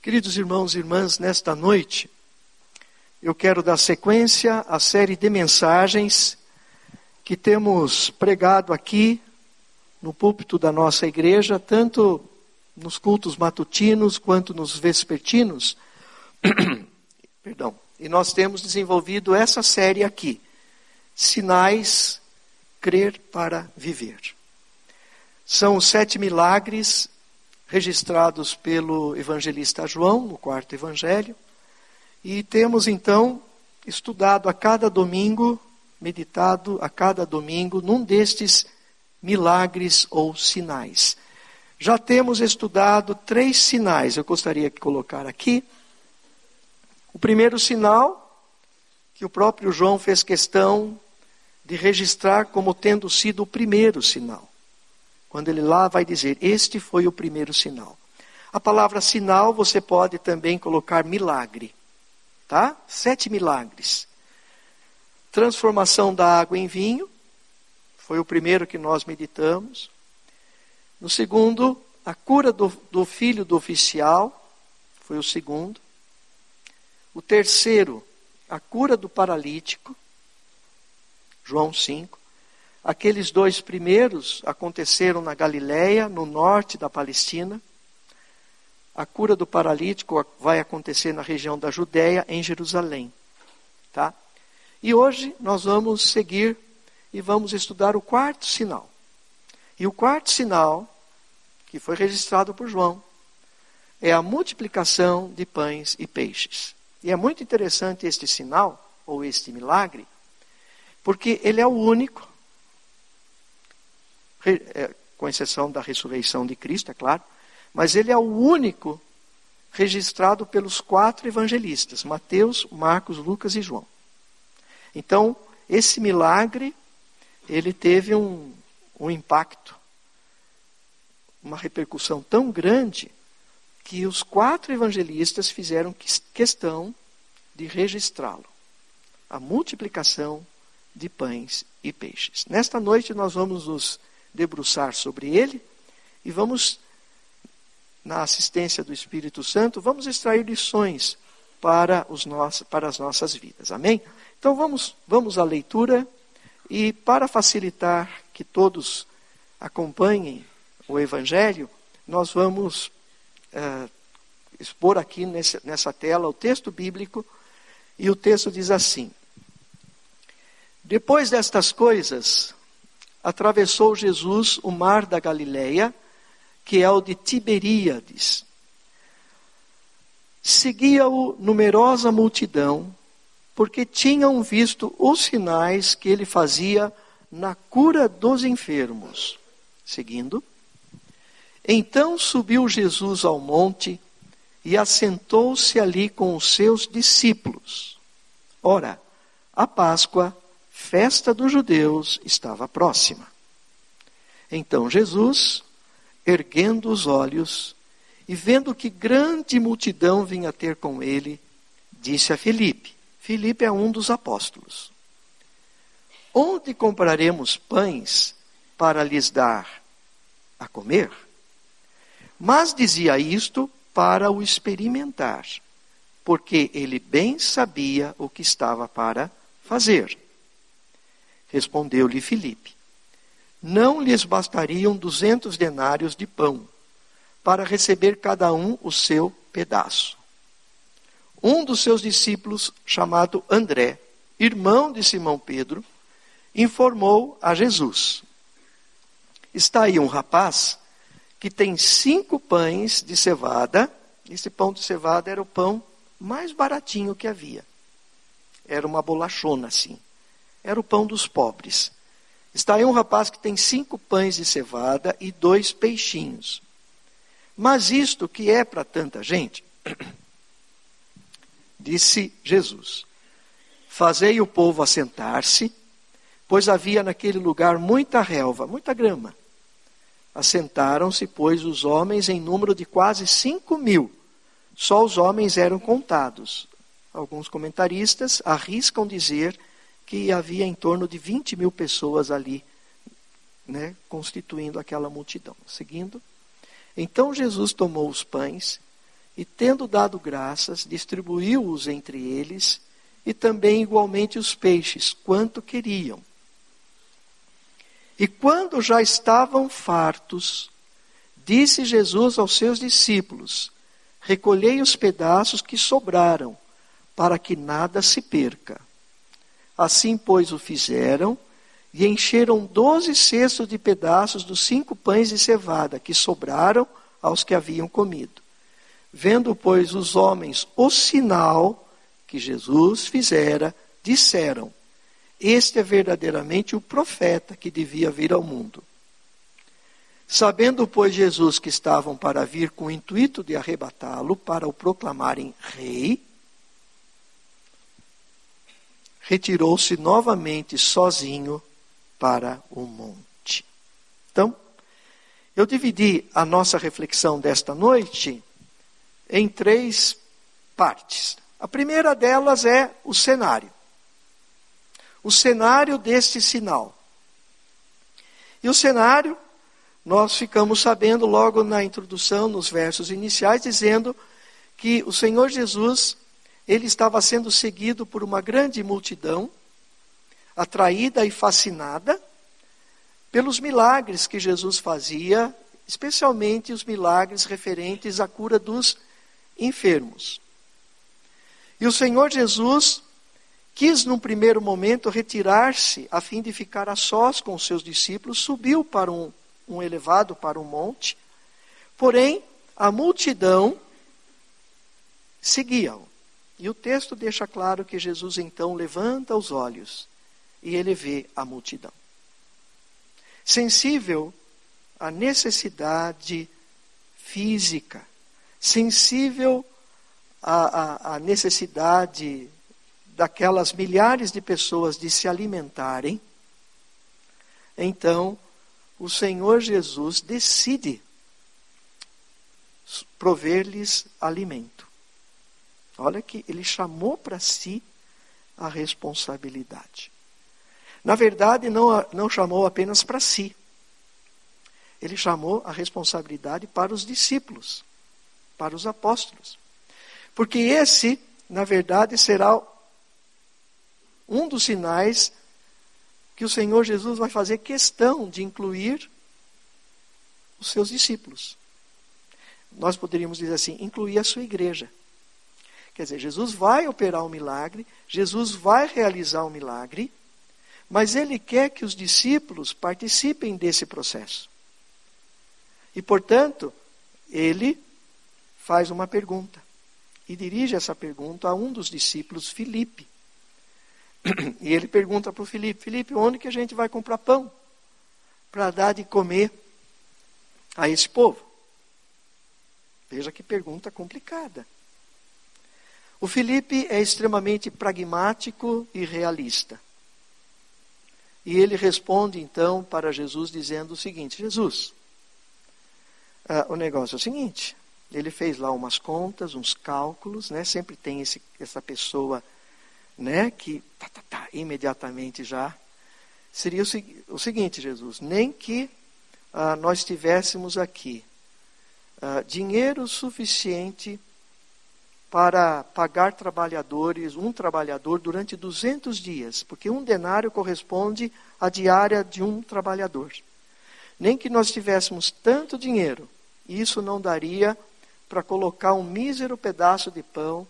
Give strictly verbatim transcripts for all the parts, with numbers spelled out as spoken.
Queridos irmãos e irmãs, nesta noite, eu quero dar sequência à série de mensagens que temos pregado aqui no púlpito da nossa igreja, tanto nos cultos matutinos quanto nos vespertinos. Perdão. E nós temos desenvolvido essa série aqui, Sinais, Crer para Viver. São os sete milagres registrados pelo evangelista João, no quarto evangelho. E temos então estudado a cada domingo, meditado a cada domingo, num destes milagres ou sinais. Já temos estudado três sinais, eu gostaria de colocar aqui. O primeiro sinal, que o próprio João fez questão de registrar como tendo sido o primeiro sinal. Quando ele lá vai dizer, este foi o primeiro sinal. A palavra sinal você pode também colocar milagre. Tá? Sete milagres. Transformação da água em vinho, foi o primeiro que nós meditamos. No segundo, a cura do, do filho do oficial, foi o segundo. O terceiro, a cura do paralítico, João cinco. Aqueles dois primeiros aconteceram na Galileia, no norte da Palestina. A cura do paralítico vai acontecer na região da Judéia, em Jerusalém. Tá? E hoje nós vamos seguir e vamos estudar o quarto sinal. E o quarto sinal, que foi registrado por João, é a multiplicação de pães e peixes. E é muito interessante este sinal, ou este milagre, porque ele é o único, com exceção da ressurreição de Cristo, é claro, mas ele é o único registrado pelos quatro evangelistas, Mateus, Marcos, Lucas e João. Então, esse milagre, ele teve um, um impacto, uma repercussão tão grande, que os quatro evangelistas fizeram questão de registrá-lo. A multiplicação de pães e peixes. Nesta noite nós vamos nos debruçar sobre ele e vamos, na assistência do Espírito Santo, vamos extrair lições para, os nossos, para as nossas vidas. Amém? Então vamos, vamos à leitura e para facilitar que todos acompanhem o Evangelho, nós vamos uh, expor aqui nesse, nessa tela o texto bíblico e o texto diz assim: depois destas coisas, atravessou Jesus o mar da Galileia, que é o de Tiberíades. Seguia-o numerosa multidão, porque tinham visto os sinais que ele fazia na cura dos enfermos. Seguindo. Então subiu Jesus ao monte e assentou-se ali com os seus discípulos. Ora, a Páscoa, festa dos judeus, estava próxima. Então Jesus, erguendo os olhos e vendo que grande multidão vinha ter com ele, disse a Filipe, Filipe é um dos apóstolos, onde compraremos pães para lhes dar a comer? Mas dizia isto para o experimentar, porque ele bem sabia o que estava para fazer. Respondeu-lhe Filipe, não lhes bastariam duzentos denários de pão, para receber cada um o seu pedaço. Um dos seus discípulos, chamado André, irmão de Simão Pedro, informou a Jesus, está aí um rapaz que tem cinco pães de cevada. Esse pão de cevada era o pão mais baratinho que havia. Era uma bolachona assim. Era o pão dos pobres. Está aí um rapaz que tem cinco pães de cevada e dois peixinhos. Mas isto que é para tanta gente, disse Jesus, fazei o povo assentar-se, pois havia naquele lugar muita relva, muita grama. Assentaram-se, pois, os homens em número de quase cinco mil. Só os homens eram contados. Alguns comentaristas arriscam dizer que havia em torno de vinte mil pessoas ali, né, constituindo aquela multidão. Seguindo. Então Jesus tomou os pães e tendo dado graças, distribuiu-os entre eles, e também igualmente os peixes, quanto queriam. E quando já estavam fartos, disse Jesus aos seus discípulos: recolhei os pedaços que sobraram, para que nada se perca. Assim, pois, o fizeram, e encheram doze cestos de pedaços dos cinco pães de cevada, que sobraram aos que haviam comido. Vendo, pois, os homens o sinal que Jesus fizera, disseram: este é verdadeiramente o profeta que devia vir ao mundo. Sabendo, pois, Jesus que estavam para vir com o intuito de arrebatá-lo, para o proclamarem rei, retirou-se novamente sozinho para o monte. Então, eu dividi a nossa reflexão desta noite em três partes. A primeira delas é o cenário. O cenário deste sinal. E o cenário, nós ficamos sabendo logo na introdução, nos versos iniciais, dizendo que o Senhor Jesus, ele estava sendo seguido por uma grande multidão, atraída e fascinada pelos milagres que Jesus fazia, especialmente os milagres referentes à cura dos enfermos. E o Senhor Jesus quis, num primeiro momento, retirar-se, a fim de ficar a sós com os seus discípulos, subiu para um, um elevado, para um monte, porém, a multidão seguia-o. E o texto deixa claro que Jesus, então, levanta os olhos e ele vê a multidão. Sensível à necessidade física, sensível à, à, à necessidade daquelas milhares de pessoas de se alimentarem, então o Senhor Jesus decide prover-lhes alimento. Olha que ele chamou para si a responsabilidade. Na verdade, não, não chamou apenas para si. Ele chamou a responsabilidade para os discípulos, para os apóstolos. Porque esse, na verdade, será um dos sinais que o Senhor Jesus vai fazer questão de incluir os seus discípulos. Nós poderíamos dizer assim, incluir a sua igreja. Quer dizer, Jesus vai operar um milagre, Jesus vai realizar um milagre, mas ele quer que os discípulos participem desse processo. E, portanto, ele faz uma pergunta. E dirige essa pergunta a um dos discípulos, Filipe. E ele pergunta para o Filipe, Filipe, onde que a gente vai comprar pão para dar de comer a esse povo? Veja que pergunta complicada. O Filipe é extremamente pragmático e realista. E ele responde então para Jesus dizendo o seguinte, Jesus, ah, o negócio é o seguinte, ele fez lá umas contas, uns cálculos, né? Sempre tem esse, essa pessoa, né, que tá, tá, tá, imediatamente já, seria o, o seguinte, Jesus, nem que ah, nós tivéssemos aqui ah, dinheiro suficiente para pagar trabalhadores, um trabalhador durante duzentos dias, porque um denário corresponde à diária de um trabalhador. Nem que nós tivéssemos tanto dinheiro, isso não daria para colocar um mísero pedaço de pão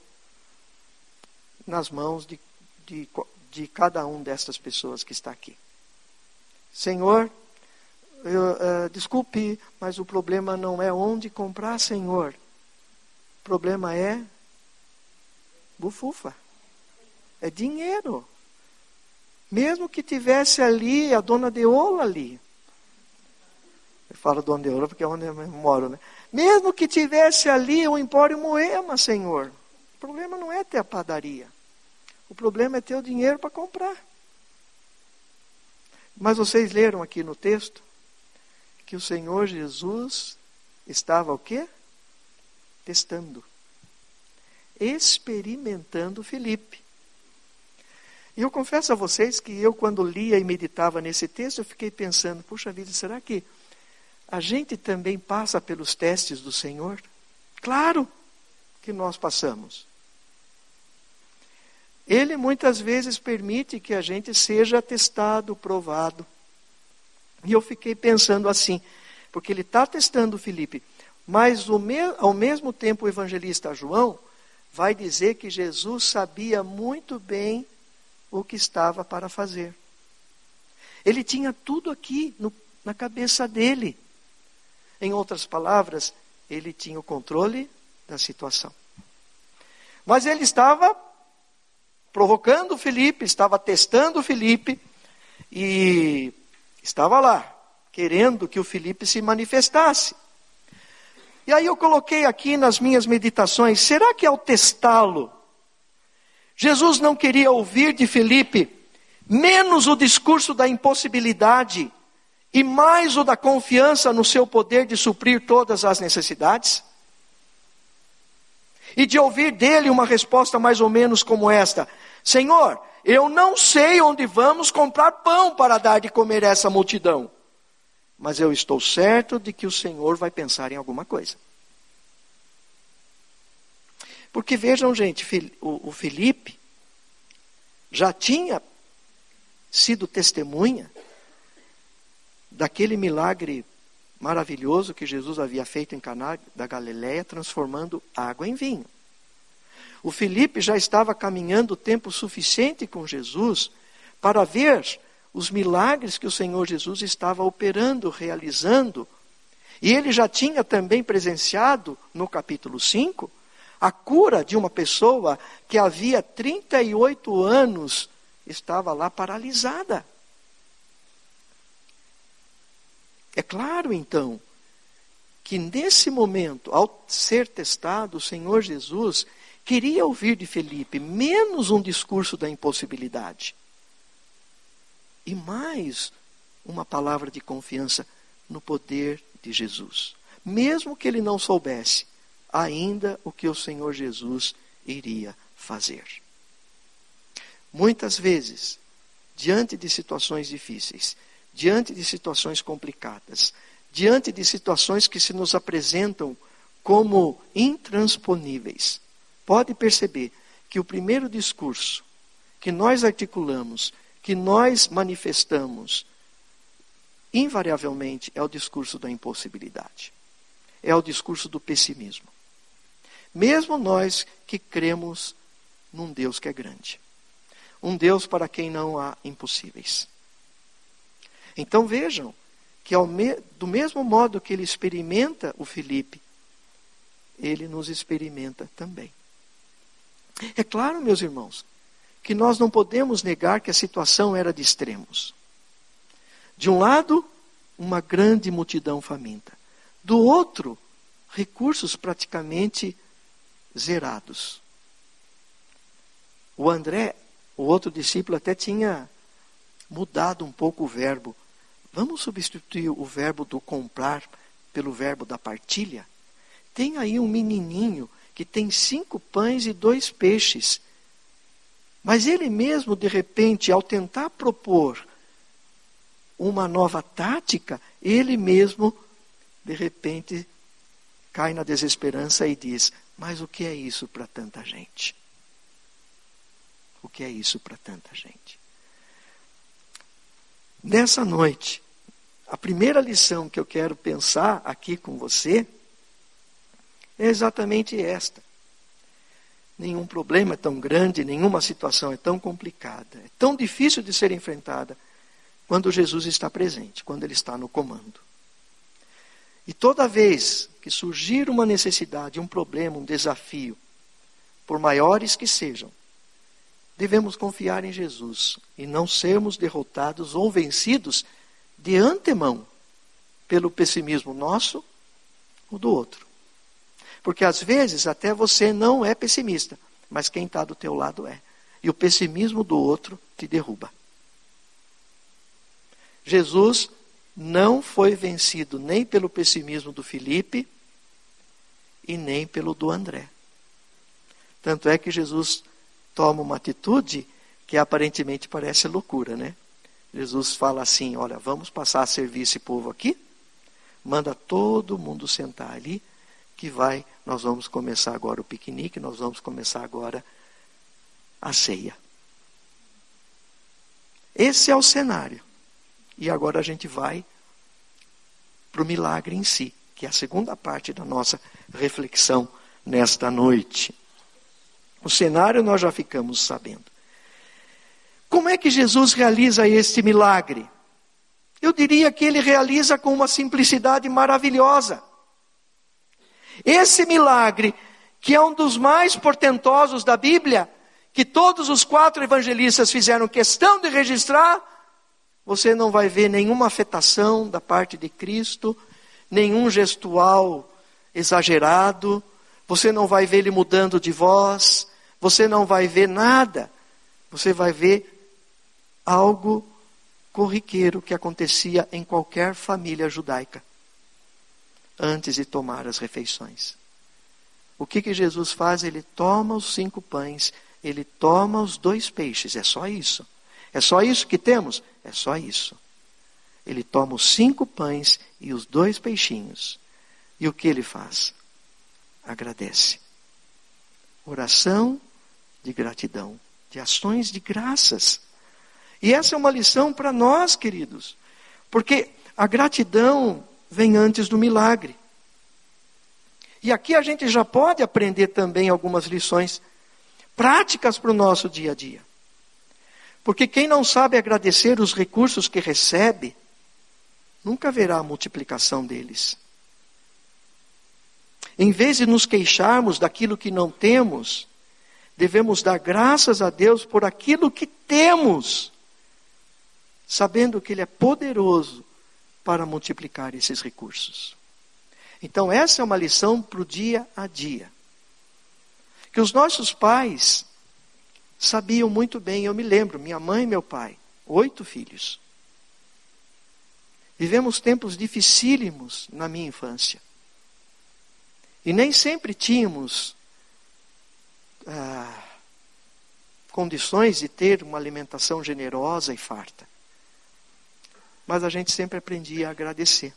nas mãos de, de, de cada um destas pessoas que está aqui. Senhor, eu, uh, desculpe, mas o problema não é onde comprar, Senhor. O problema é bufufa. É dinheiro. Mesmo que tivesse ali a dona Deola ali. Eu falo dona Deola porque é onde eu moro, né? Mesmo que tivesse ali o Empório Moema, Senhor. O problema não é ter a padaria. O problema é ter o dinheiro para comprar. Mas vocês leram aqui no texto que o Senhor Jesus estava o quê? Testando. Experimentando Filipe. E eu confesso a vocês que eu, quando lia e meditava nesse texto, eu fiquei pensando, puxa vida, será que a gente também passa pelos testes do Senhor? Claro, que nós passamos. Ele muitas vezes permite que a gente seja testado, provado. E eu fiquei pensando assim, porque ele está testando Filipe, mas o me, ao mesmo tempo o evangelista João vai dizer que Jesus sabia muito bem o que estava para fazer. Ele tinha tudo aqui no, na cabeça dele. Em outras palavras, ele tinha o controle da situação. Mas ele estava provocando Filipe, estava testando Filipe e estava lá, querendo que o Filipe se manifestasse. E aí eu coloquei aqui nas minhas meditações, será que ao testá-lo, Jesus não queria ouvir de Filipe menos o discurso da impossibilidade e mais o da confiança no seu poder de suprir todas as necessidades? E de ouvir dele uma resposta mais ou menos como esta: Senhor, eu não sei onde vamos comprar pão para dar de comer a essa multidão, mas eu estou certo de que o Senhor vai pensar em alguma coisa. Porque vejam, gente, o Filipe já tinha sido testemunha daquele milagre maravilhoso que Jesus havia feito em Caná da Galileia, transformando água em vinho. O Filipe já estava caminhando tempo suficiente com Jesus para ver os milagres que o Senhor Jesus estava operando, realizando. E ele já tinha também presenciado, no capítulo cinco, a cura de uma pessoa que havia trinta e oito anos estava lá paralisada. É claro, então, que nesse momento, ao ser testado, o Senhor Jesus queria ouvir de Filipe menos um discurso da impossibilidade e mais uma palavra de confiança no poder de Jesus. Mesmo que ele não soubesse ainda o que o Senhor Jesus iria fazer. Muitas vezes, diante de situações difíceis, diante de situações complicadas, diante de situações que se nos apresentam como intransponíveis, pode perceber que o primeiro discurso que nós articulamos, que nós manifestamos, invariavelmente é o discurso da impossibilidade. É o discurso do pessimismo. Mesmo nós que cremos num Deus que é grande. Um Deus para quem não há impossíveis. Então vejam que ao me, do mesmo modo que ele experimenta o Filipe, ele nos experimenta também. É claro, meus irmãos, que nós não podemos negar que a situação era de extremos. De um lado, uma grande multidão faminta. Do outro, recursos praticamente zerados. O André, o outro discípulo, até tinha mudado um pouco o verbo. Vamos substituir o verbo do comprar pelo verbo da partilha? Tem aí um menininho que tem cinco pães e dois peixes. Mas ele mesmo, de repente, ao tentar propor uma nova tática, ele mesmo, de repente, cai na desesperança e diz: mas o que é isso para tanta gente? O que é isso para tanta gente? Nessa noite, a primeira lição que eu quero pensar aqui com você é exatamente esta. Nenhum problema é tão grande, nenhuma situação é tão complicada, é tão difícil de ser enfrentada quando Jesus está presente, quando Ele está no comando. E toda vez que surgir uma necessidade, um problema, um desafio, por maiores que sejam, devemos confiar em Jesus e não sermos derrotados ou vencidos de antemão pelo pessimismo nosso ou do outro. Porque às vezes até você não é pessimista, mas quem está do teu lado é. E o pessimismo do outro te derruba. Jesus não foi vencido nem pelo pessimismo do Filipe e nem pelo do André. Tanto é que Jesus toma uma atitude que aparentemente parece loucura, né? Jesus fala assim: olha, vamos passar a servir esse povo aqui, manda todo mundo sentar ali, que vai, nós vamos começar agora o piquenique, nós vamos começar agora a ceia. Esse é o cenário. E agora a gente vai para o milagre em si, que é a segunda parte da nossa reflexão nesta noite. O cenário nós já ficamos sabendo. Como é que Jesus realiza este milagre? Eu diria que ele realiza com uma simplicidade maravilhosa. Esse milagre, que é um dos mais portentosos da Bíblia, que todos os quatro evangelistas fizeram questão de registrar, você não vai ver nenhuma afetação da parte de Cristo, nenhum gestual exagerado, você não vai ver ele mudando de voz, você não vai ver nada, você vai ver algo corriqueiro que acontecia em qualquer família judaica, antes de tomar as refeições. O que que Jesus faz? Ele toma os cinco pães, ele toma os dois peixes, é só isso. É só isso que temos? É só isso. Ele toma os cinco pães e os dois peixinhos. E o que ele faz? Agradece. Oração de gratidão, de ações de graças. E essa é uma lição para nós, queridos. Porque a gratidão vem antes do milagre. E aqui a gente já pode aprender também algumas lições práticas para o nosso dia a dia. Porque quem não sabe agradecer os recursos que recebe, nunca verá a multiplicação deles. Em vez de nos queixarmos daquilo que não temos, devemos dar graças a Deus por aquilo que temos, sabendo que Ele é poderoso para multiplicar esses recursos. Então essa é uma lição para o dia a dia. Que os nossos pais sabiam muito bem, eu me lembro, minha mãe e meu pai, oito filhos. Vivemos tempos dificílimos na minha infância. E nem sempre tínhamos ah, condições de ter uma alimentação generosa e farta. Mas a gente sempre aprendia a agradecer.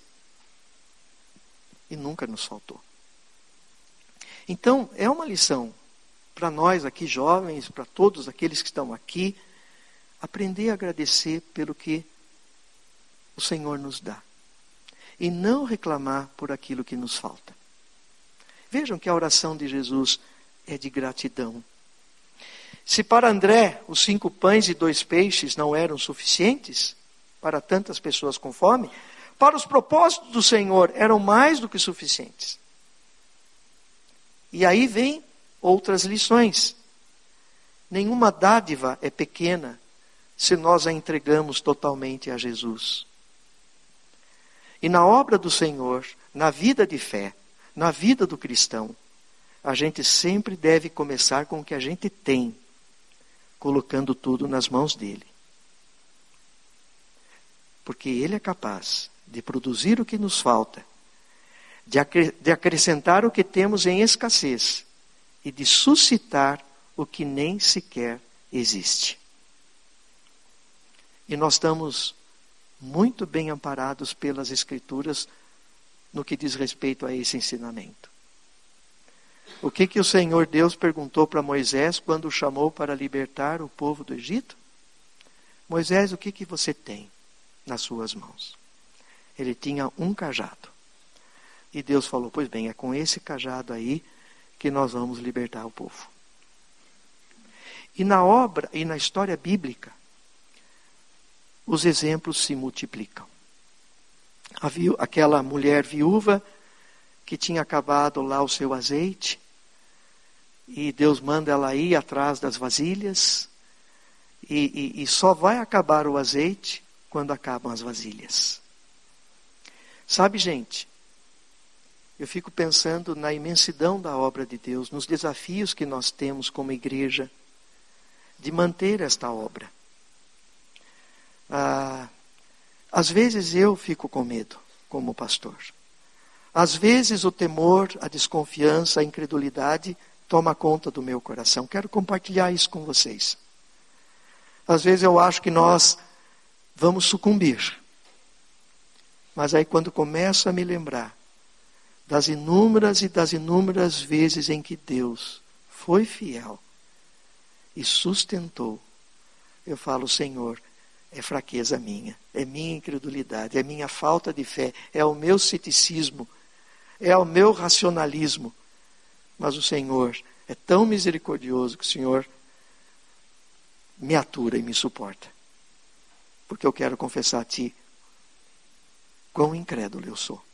E nunca nos faltou. Então, é uma lição para nós aqui jovens, para todos aqueles que estão aqui, aprender a agradecer pelo que o Senhor nos dá. E não reclamar por aquilo que nos falta. Vejam que a oração de Jesus é de gratidão. Se para André os cinco pães e dois peixes não eram suficientes para tantas pessoas com fome, para os propósitos do Senhor eram mais do que suficientes. E aí vem outras lições. Nenhuma dádiva é pequena se nós a entregamos totalmente a Jesus. E na obra do Senhor, na vida de fé, na vida do cristão, a gente sempre deve começar com o que a gente tem, colocando tudo nas mãos dele. Porque ele é capaz de produzir o que nos falta, de, acre- de acrescentar o que temos em escassez e de suscitar o que nem sequer existe. E nós estamos muito bem amparados pelas Escrituras no que diz respeito a esse ensinamento. O que que o Senhor Deus perguntou para Moisés quando o chamou para libertar o povo do Egito? Moisés, o que que você tem nas suas mãos? Ele tinha um cajado. E Deus falou, pois bem, é com esse cajado aí que nós vamos libertar o povo. E na obra e na história bíblica, os exemplos se multiplicam. Havia aquela mulher viúva que tinha acabado lá o seu azeite, e Deus manda ela ir atrás das vasilhas, e, e, e só vai acabar o azeite quando acabam as vasilhas. Sabe, gente, eu fico pensando na imensidão da obra de Deus, nos desafios que nós temos como igreja, de manter esta obra. Ah, às vezes eu fico com medo, como pastor. Às vezes o temor, a desconfiança, a incredulidade toma conta do meu coração. Quero compartilhar isso com vocês. Às vezes eu acho que nós vamos sucumbir. Mas aí quando começo a me lembrar das inúmeras e das inúmeras vezes em que Deus foi fiel e sustentou, eu falo, Senhor, é fraqueza minha, é minha incredulidade, é minha falta de fé, é o meu ceticismo, é o meu racionalismo. Mas o Senhor é tão misericordioso que o Senhor me atura e me suporta. Porque eu quero confessar a Ti quão incrédulo eu sou.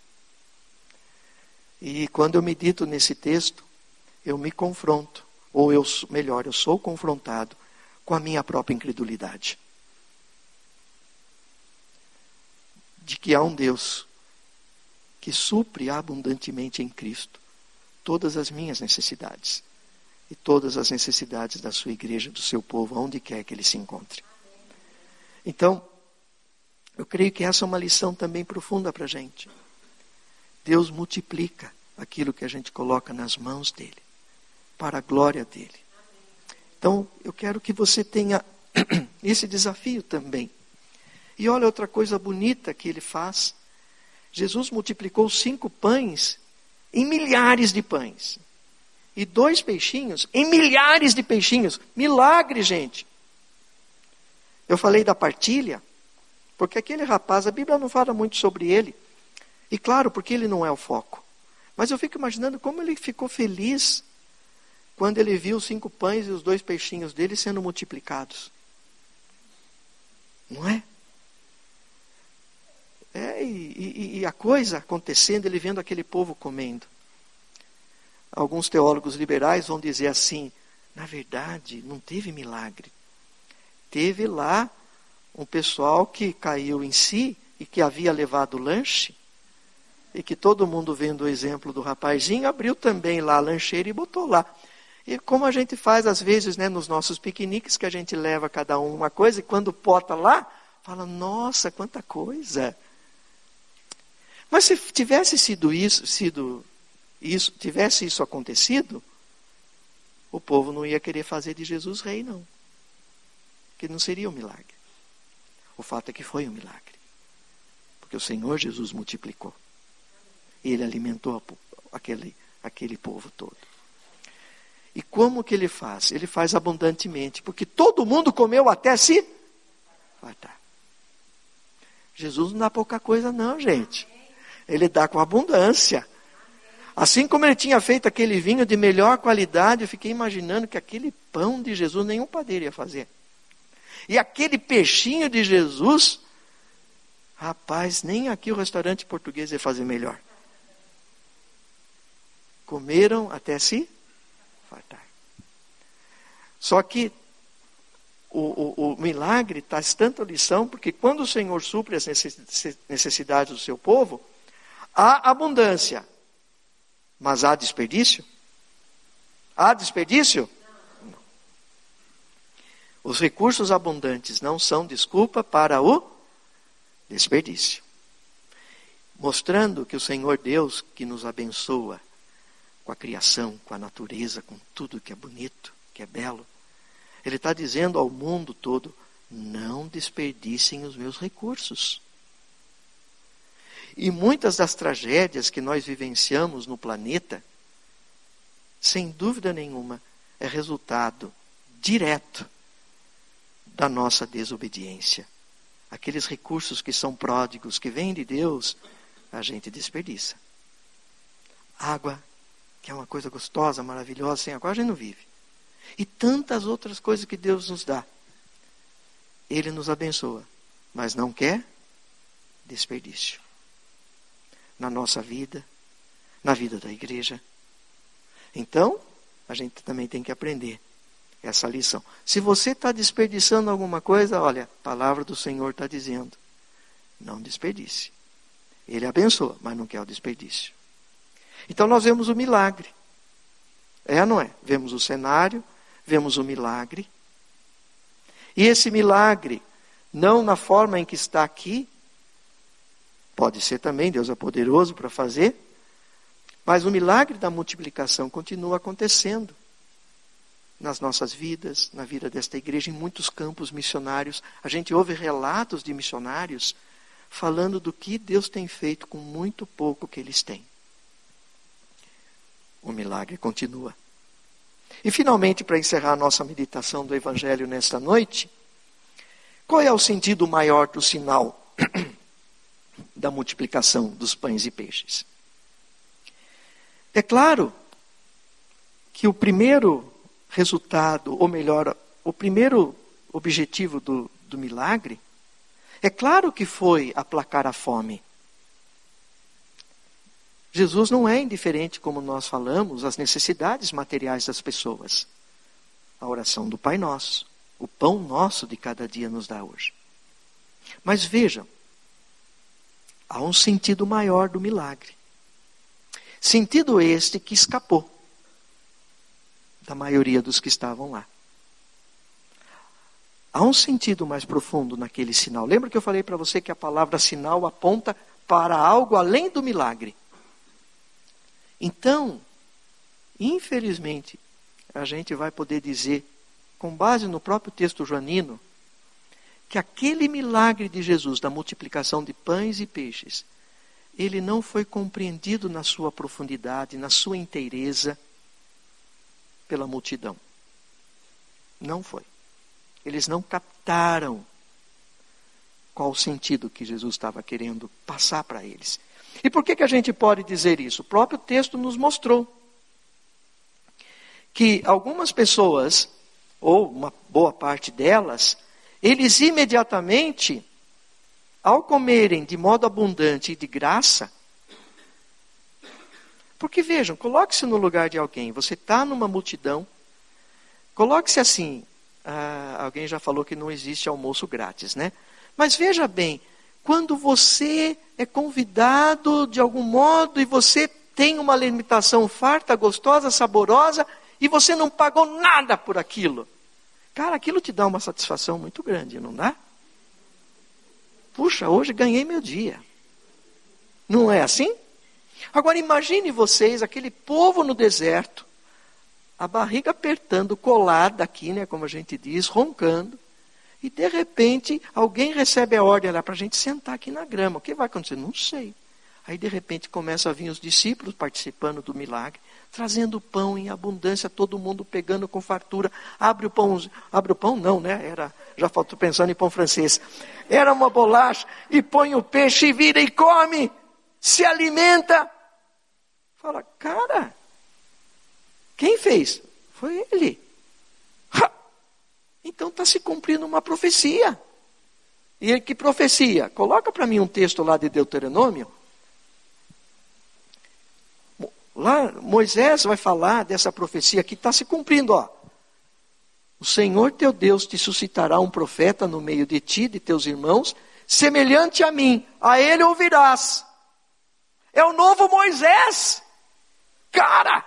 E quando eu medito nesse texto, eu me confronto, ou eu, melhor, eu sou confrontado com a minha própria incredulidade. De que há um Deus que supre abundantemente em Cristo todas as minhas necessidades e todas as necessidades da sua igreja, do seu povo, onde quer que ele se encontre. Então, eu creio que essa é uma lição também profunda para a gente. Deus multiplica aquilo que a gente coloca nas mãos dele, para a glória dele. Então, eu quero que você tenha esse desafio também. E olha outra coisa bonita que ele faz. Jesus multiplicou cinco pães em milhares de pães. E dois peixinhos em milhares de peixinhos. Milagre, gente. Eu falei da partilha, porque aquele rapaz, a Bíblia não fala muito sobre ele. E claro, porque ele não é o foco. Mas eu fico imaginando como ele ficou feliz quando ele viu os cinco pães e os dois peixinhos dele sendo multiplicados. Não é? É, e, e, e a coisa acontecendo, ele vendo aquele povo comendo. Alguns teólogos liberais vão dizer assim, na verdade, não teve milagre. Teve lá um pessoal que caiu em si e que havia levado o lanche, e que todo mundo, vendo o exemplo do rapazinho, abriu também lá a lancheira e botou lá. E como a gente faz às vezes, né, nos nossos piqueniques, que a gente leva cada um uma coisa, e quando bota lá, fala, nossa, quanta coisa. Mas se tivesse sido isso, sido isso, tivesse isso acontecido, o povo não ia querer fazer de Jesus rei, não. Que não seria um milagre. O fato é que foi um milagre. Porque o Senhor Jesus multiplicou. E Ele alimentou aquele, aquele povo todo. E como que Ele faz? Ele faz abundantemente. Porque todo mundo comeu até se fartar. Jesus não dá pouca coisa não, gente. Ele dá com abundância. Assim como ele tinha feito aquele vinho de melhor qualidade, eu fiquei imaginando que aquele pão de Jesus nenhum padeiro ia fazer. E aquele peixinho de Jesus, rapaz, nem aqui o restaurante português ia fazer melhor. Comeram até se fartar. Só que o, o, o milagre traz tanta lição, porque quando o Senhor supre as necessidades do seu povo, há abundância. Mas há desperdício? Há desperdício? Não. Os recursos abundantes não são desculpa para o desperdício. Mostrando que o Senhor Deus, que nos abençoa com a criação, com a natureza, com tudo que é bonito, que é belo, Ele está dizendo ao mundo todo, não desperdicem os meus recursos. E muitas das tragédias que nós vivenciamos no planeta, sem dúvida nenhuma, é resultado direto da nossa desobediência. Aqueles recursos que são pródigos, que vêm de Deus, a gente desperdiça. Água, que é uma coisa gostosa, maravilhosa, sem água a gente não vive. E tantas outras coisas que Deus nos dá. Ele nos abençoa, mas não quer desperdício. Na nossa vida, na vida da igreja. Então, a gente também tem que aprender essa lição. Se você está desperdiçando alguma coisa, olha, a palavra do Senhor está dizendo, não desperdice. Ele abençoa, mas não quer o desperdício. Então nós vemos o milagre. É ou não é? Vemos o cenário, vemos o milagre. E esse milagre, não na forma em que está aqui, pode ser também, Deus é poderoso para fazer, mas o milagre da multiplicação continua acontecendo nas nossas vidas, na vida desta igreja, em muitos campos missionários. A gente ouve relatos de missionários falando do que Deus tem feito com muito pouco que eles têm. o milagre continua. E finalmente, para encerrar a nossa meditação do Evangelho nesta noite, qual é o sentido maior do sinal da multiplicação dos pães e peixes? É claro que o primeiro resultado, ou melhor, o primeiro objetivo do, do milagre, é claro que foi aplacar a fome. Jesus não é indiferente, como nós falamos, às necessidades materiais das pessoas. A oração do Pai Nosso, o pão nosso de cada dia nos dá hoje. Mas vejam, há um sentido maior do milagre. Sentido este que escapou da maioria dos que estavam lá. Há um sentido mais profundo naquele sinal. Lembra que eu falei para você que a palavra sinal aponta para algo além do milagre? Então, infelizmente, a gente vai poder dizer, com base no próprio texto joanino, que aquele milagre de Jesus, da multiplicação de pães e peixes, ele não foi compreendido na sua profundidade, na sua inteireza, pela multidão. Não foi. Eles não captaram qual o sentido que Jesus estava querendo passar para eles. E por que, que a gente pode dizer isso? O próprio texto nos mostrou que algumas pessoas, ou uma boa parte delas, eles imediatamente, ao comerem de modo abundante e de graça, porque vejam, coloque-se no lugar de alguém, você está numa multidão, coloque-se assim, ah, alguém já falou que não existe almoço grátis, né? Mas veja bem, quando você é convidado de algum modo e você tem uma alimentação farta, gostosa, saborosa, e você não pagou nada por aquilo. Cara, aquilo te dá uma satisfação muito grande, não dá? Puxa, hoje ganhei meu dia. Não é assim? Agora imagine vocês, aquele povo no deserto, a barriga apertando, colada aqui, né, como a gente diz, roncando. E de repente, alguém recebe a ordem lá para a gente sentar aqui na grama. O que vai acontecer? Não sei. Aí de repente começam a vir os discípulos participando do milagre, trazendo pão em abundância, todo mundo pegando com fartura. Abre o pão, abre o pão não, né? Era, já estou pensando em pão francês. Era uma bolacha e põe o peixe e vira e come, se alimenta. Fala, cara, quem fez? Foi ele. Ha! Então está se cumprindo uma profecia. E que profecia? Coloca para mim um texto lá de Deuteronômio. Lá Moisés vai falar dessa profecia que está se cumprindo. Ó. O Senhor teu Deus te suscitará um profeta no meio de ti, de teus irmãos, semelhante a mim. A ele ouvirás. É o novo Moisés. Cara!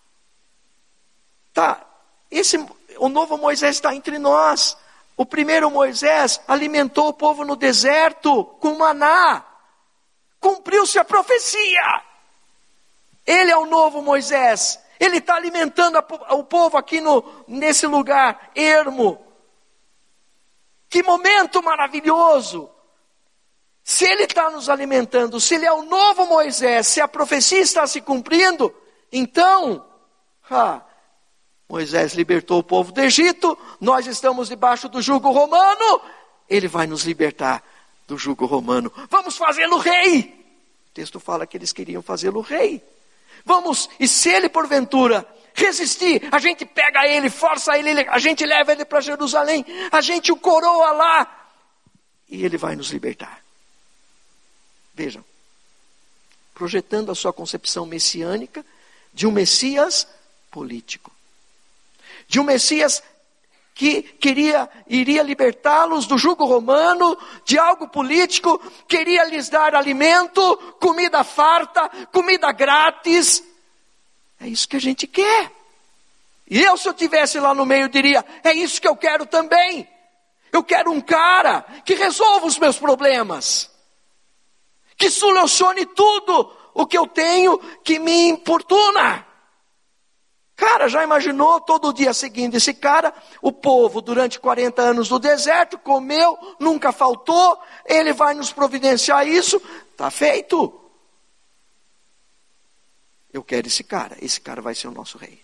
Tá, esse... O novo Moisés está entre nós. O primeiro Moisés alimentou o povo no deserto com maná. Cumpriu-se a profecia. Ele é o novo Moisés. Ele está alimentando a, o povo aqui no, nesse lugar ermo. Que momento maravilhoso. Se ele está nos alimentando, se ele é o novo Moisés, se a profecia está se cumprindo, então... Ah, Moisés libertou o povo do Egito, nós estamos debaixo do jugo romano, ele vai nos libertar do jugo romano. Vamos fazê-lo rei. O texto fala que eles queriam fazê-lo rei. Vamos, e se ele porventura resistir, a gente pega ele, força ele, a gente leva ele para Jerusalém, a gente o coroa lá, e ele vai nos libertar. Vejam, projetando a sua concepção messiânica de um Messias político. De um Messias que queria, iria libertá-los do jugo romano, de algo político, queria lhes dar alimento, comida farta, comida grátis. É isso que a gente quer. E eu, se eu estivesse lá no meio, diria, é isso que eu quero também. Eu quero um cara que resolva os meus problemas. Que solucione tudo o que eu tenho que me importuna. Cara, já imaginou todo dia seguindo esse cara? O povo durante quarenta anos no deserto, comeu, nunca faltou. Ele vai nos providenciar isso. Está feito. Eu quero esse cara, esse cara vai ser o nosso rei.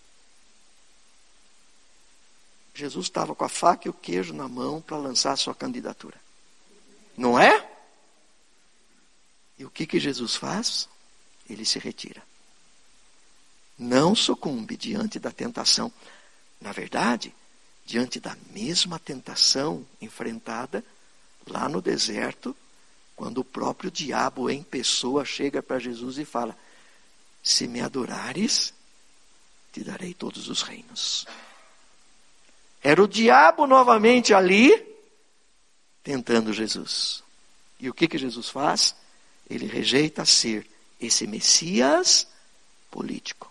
Jesus estava com a faca e o queijo na mão para lançar a sua candidatura. Não é? E o que que Jesus faz? Ele se retira. Não sucumbe diante da tentação. Na verdade, diante da mesma tentação enfrentada lá no deserto, quando o próprio diabo em pessoa chega para Jesus e fala: se me adorares, te darei todos os reinos. Era o diabo novamente ali, tentando Jesus. E o que que Jesus faz? Ele rejeita ser esse Messias político.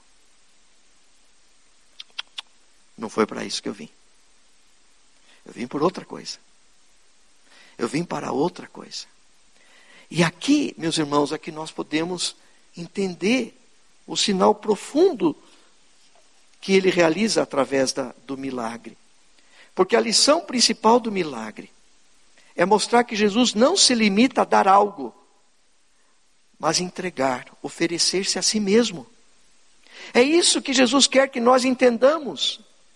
Não foi para isso que eu vim. Eu vim por outra coisa. Eu vim para outra coisa. E aqui, meus irmãos, é que nós podemos entender o sinal profundo que ele realiza através da, do milagre. Porque a lição principal do milagre é mostrar que Jesus não se limita a dar algo, mas entregar, oferecer-se a si mesmo. É isso que Jesus quer que nós entendamos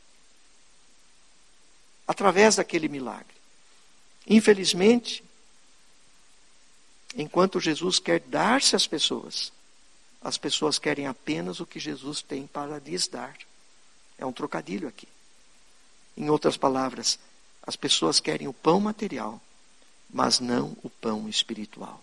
através daquele milagre. Infelizmente, enquanto Jesus quer dar-se às pessoas, as pessoas querem apenas o que Jesus tem para lhes dar. É um trocadilho aqui. Em outras palavras, as pessoas querem o pão material, mas não o pão espiritual.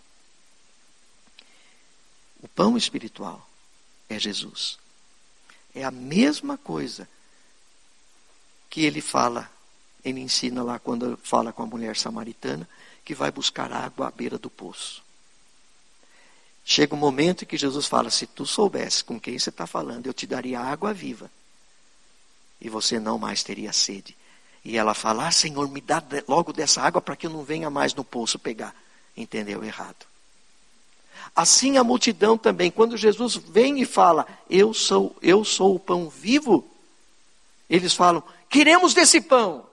O pão espiritual é Jesus. É a mesma coisa que ele fala, ele ensina lá quando fala com a mulher samaritana, que vai buscar água à beira do poço. Chega um momento em que Jesus fala: se tu soubesse com quem você está falando, eu te daria água viva. E você não mais teria sede. E ela fala: ah, Senhor, me dá logo dessa água para que eu não venha mais no poço pegar. Entendeu errado. Assim a multidão também, quando Jesus vem e fala: eu sou, eu sou o pão vivo, eles falam: queremos desse pão.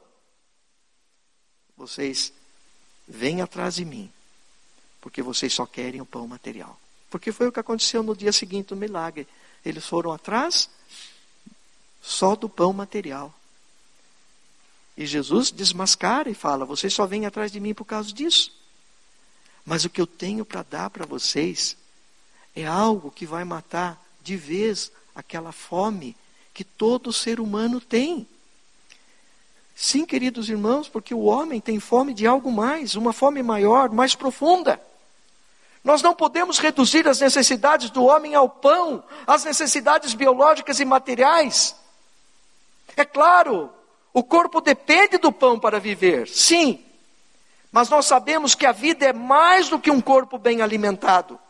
Vocês vêm atrás de mim, porque vocês só querem o pão material. Porque foi o que aconteceu no dia seguinte do milagre. Eles foram atrás só do pão material. E Jesus desmascara e fala: vocês só vêm atrás de mim por causa disso. Mas o que eu tenho para dar para vocês é algo que vai matar de vez aquela fome que todo ser humano tem. Sim, queridos irmãos, porque o homem tem fome de algo mais, uma fome maior, mais profunda. Nós não podemos reduzir as necessidades do homem ao pão, às necessidades biológicas e materiais. É claro, o corpo depende do pão para viver, sim. Mas nós sabemos que a vida é mais do que um corpo bem alimentado.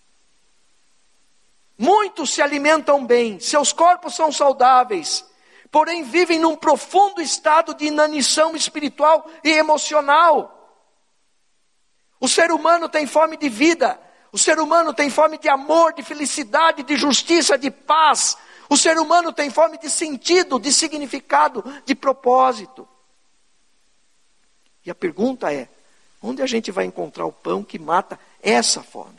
Muitos se alimentam bem, seus corpos são saudáveis, porém vivem num profundo estado de inanição espiritual e emocional. O ser humano tem fome de vida, o ser humano tem fome de amor, de felicidade, de justiça, de paz. O ser humano tem fome de sentido, de significado, de propósito. E a pergunta é: onde a gente vai encontrar o pão que mata essa fome?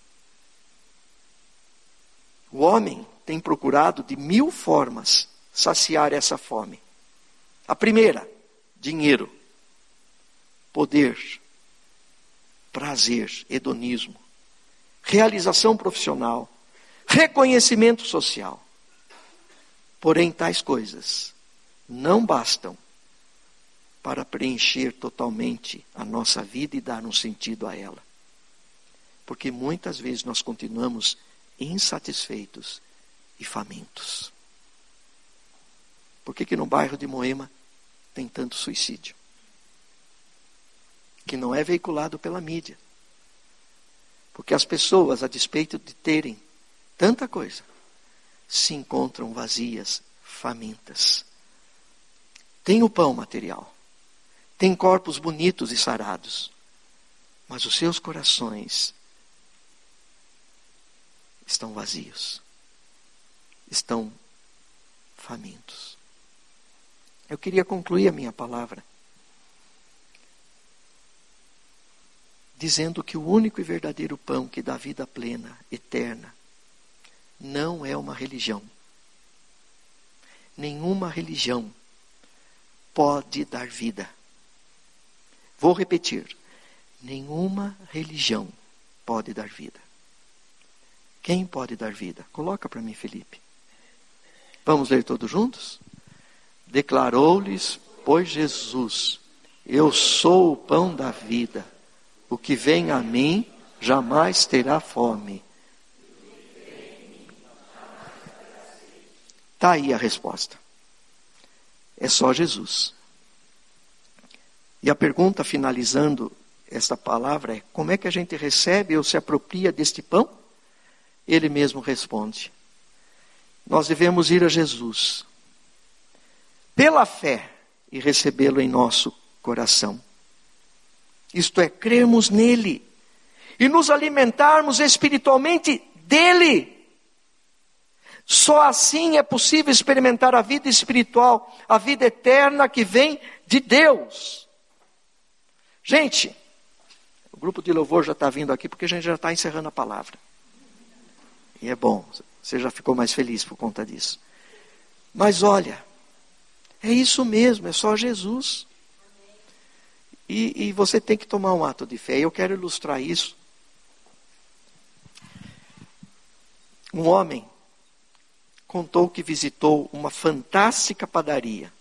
O homem tem procurado de mil formas saciar essa fome. A primeira, dinheiro, poder, prazer, hedonismo, realização profissional, reconhecimento social. Porém, tais coisas não bastam para preencher totalmente a nossa vida e dar um sentido a ela. Porque muitas vezes nós continuamos insatisfeitos e famintos. Por que que no bairro de Moema tem tanto suicídio? Que não é veiculado pela mídia. Porque as pessoas, a despeito de terem tanta coisa, se encontram vazias, famintas. Tem o pão material, tem corpos bonitos e sarados, mas os seus corações estão vazios, estão famintos. Eu queria concluir a minha palavra dizendo que o único e verdadeiro pão que dá vida plena, eterna, não é uma religião. Nenhuma religião pode dar vida. Vou repetir. Nenhuma religião pode dar vida. Quem pode dar vida? Coloca para mim, Felipe. Vamos ler todos juntos? Declarou-lhes, pois, Jesus: eu sou o pão da vida. O que vem a mim jamais terá fome. Está aí a resposta. É só Jesus. E a pergunta finalizando esta palavra é: como é que a gente recebe ou se apropria deste pão? Ele mesmo responde: nós devemos ir a Jesus pela fé e recebê-lo em nosso coração. Isto é, crermos nele e nos alimentarmos espiritualmente dele. Só assim é possível experimentar a vida espiritual, a vida eterna que vem de Deus. Gente, o grupo de louvor já está vindo aqui porque a gente já está encerrando a palavra. E é bom, você já ficou mais feliz por conta disso. Mas olha, é isso mesmo, é só Jesus. E, e você tem que tomar um ato de fé. E eu quero ilustrar isso. Um homem contou que visitou uma fantástica padaria.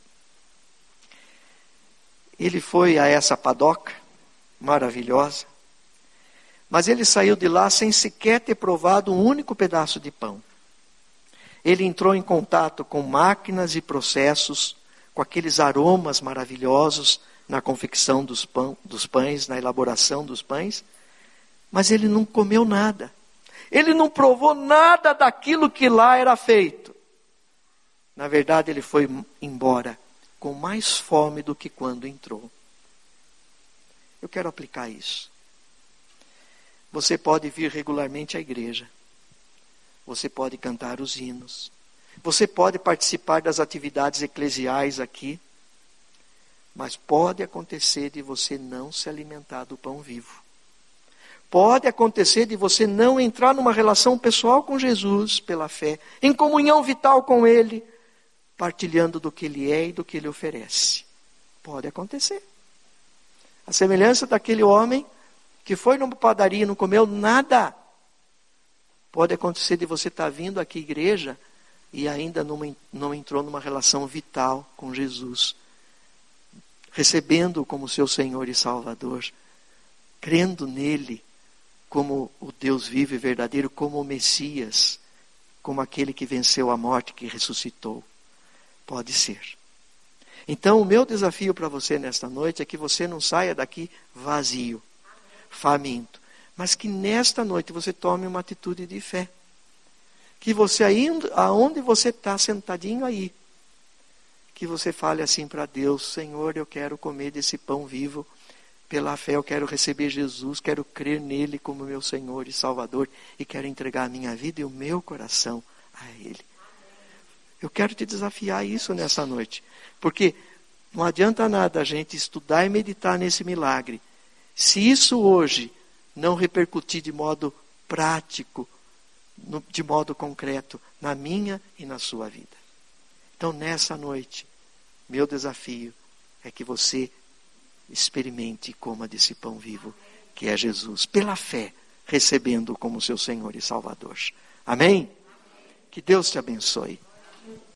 Ele foi a essa padoca maravilhosa, mas ele saiu de lá sem sequer ter provado um único pedaço de pão. Ele entrou em contato com máquinas e processos, com aqueles aromas maravilhosos na confecção dos, pão, dos pães, na elaboração dos pães, mas ele não comeu nada. Ele não provou nada daquilo que lá era feito. Na verdade, ele foi embora com mais fome do que quando entrou. Eu quero aplicar isso. Você pode vir regularmente à igreja. Você pode cantar os hinos. Você pode participar das atividades eclesiais aqui. Mas pode acontecer de você não se alimentar do pão vivo. Pode acontecer de você não entrar numa relação pessoal com Jesus pela fé, em comunhão vital com Ele, partilhando do que Ele é e do que Ele oferece. Pode acontecer. A semelhança daquele homem que foi numa padaria e não comeu nada. Pode acontecer de você estar vindo aqui à igreja e ainda não, não entrou numa relação vital com Jesus, recebendo-o como seu Senhor e Salvador, crendo nele como o Deus vivo e verdadeiro, como o Messias, como aquele que venceu a morte, que ressuscitou. Pode ser. Então, o meu desafio para você nesta noite é que você não saia daqui vazio, faminto, mas que nesta noite você tome uma atitude de fé. Que você, ainda, aonde você está sentadinho aí, que você fale assim para Deus: Senhor, eu quero comer desse pão vivo. Pela fé eu quero receber Jesus, quero crer nele como meu Senhor e Salvador e quero entregar a minha vida e o meu coração a Ele. Eu quero te desafiar isso nessa noite, porque não adianta nada a gente estudar e meditar nesse milagre, se isso hoje não repercutir de modo prático, de modo concreto, na minha e na sua vida. Então nessa noite, meu desafio é que você experimente e coma desse pão vivo, que é Jesus, pela fé, recebendo-o como seu Senhor e Salvador. Amém? Que Deus te abençoe.